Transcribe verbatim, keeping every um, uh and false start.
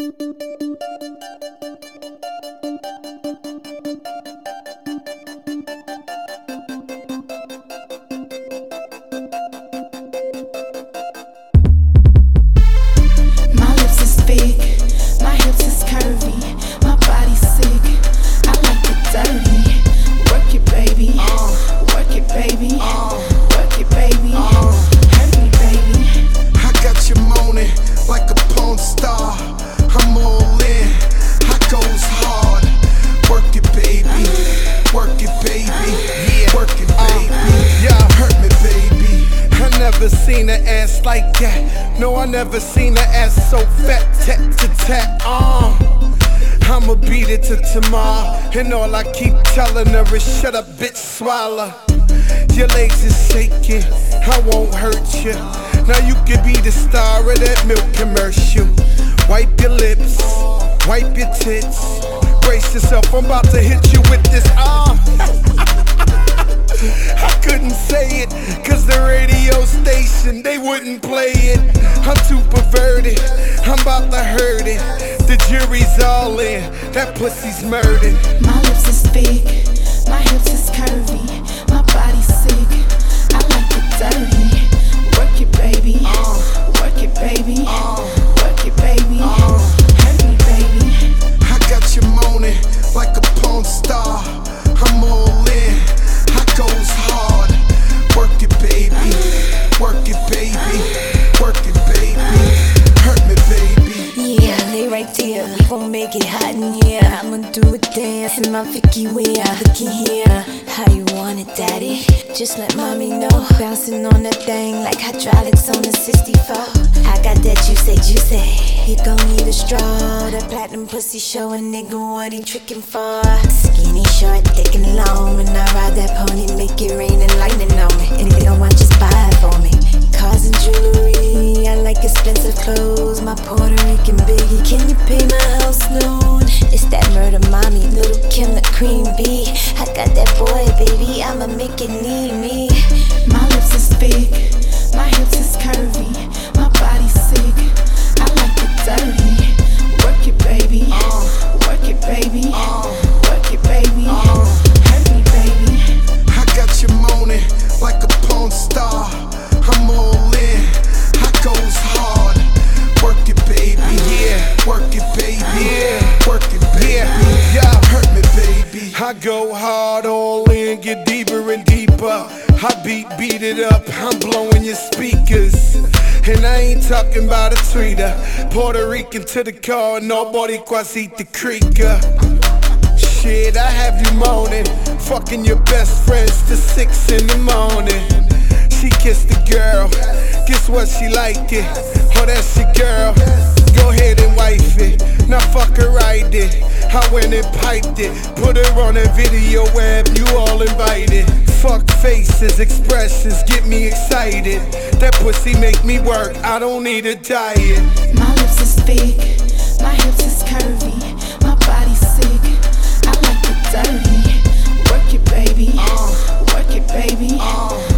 Seen an ass like that. No, I never seen an ass so fat. Tat to tat, uh. I'ma beat it to tomorrow. And all I keep telling her is shut up, bitch, swallow. Your legs is shaking, I won't hurt you. Now you can be the star of that milk commercial. Wipe your lips, wipe your tits. Brace yourself, I'm about to hit you with this, uh. I couldn't say it, cause the radio station, they wouldn't play it. I'm too perverted, I'm about to hurt it. The jury's all in, that pussy's murdered. My lips is big, my hips is curvy, my body's sick, I like it dirty. Work it, baby, work it, baby, work it, baby, hurt me, baby. I got you moaning like a porn star, I'm all in. Goes hard, work it, baby, work it, baby, work it, baby, hurt me, baby. Yeah, lay right there, we gon' make it hot in here. I'ma do a dance in my Vicky way. Looky here, how you want it, daddy? Just let mommy know. Bouncing on that thing like hydraulics on a sixty-four. I got that juicy, juicy. You gon' need a straw. That platinum pussy show a nigga what he trickin' for. Skinny, short, thick and long. When I ride that pony, make it rain and lightning on me. Anything I want, just buy it for me. Cars and jewelry, I like expensive clothes. My Puerto Rican biggie, can you pay my house loan? It's that murder mommy, little Kim the queen bee. I got that boy, baby, I'ma make it need me. My lips is big, my hips is curvy, my body's sick, I like it dirty. Work it, baby, work it, baby, work it, baby, hurt me, baby. I got you moaning like a porn star, I'm all in. I goes hard, work it, baby, yeah, work it, baby, yeah, work it, baby, yeah, hurt me, baby. I go hard, all in, get deeper and deeper. I beat, beat it up, I'm blowing your speakers. And I ain't talking about a tweeter. Puerto Rican to the car, nobody Quasita Creeker. Shit, I have you moaning, fucking your best friends till six in the morning. She kissed the girl, guess what, she liked it. Oh, that's your girl, go ahead and wife it. Now fuck her, I did. I went and piped it, put her on a video web, you all invited. Fuck faces, expressions, get me excited. That pussy make me work, I don't need a diet. My lips is big, my hips is curvy, my body's sick, I like it dirty. Work it, baby, work it, baby,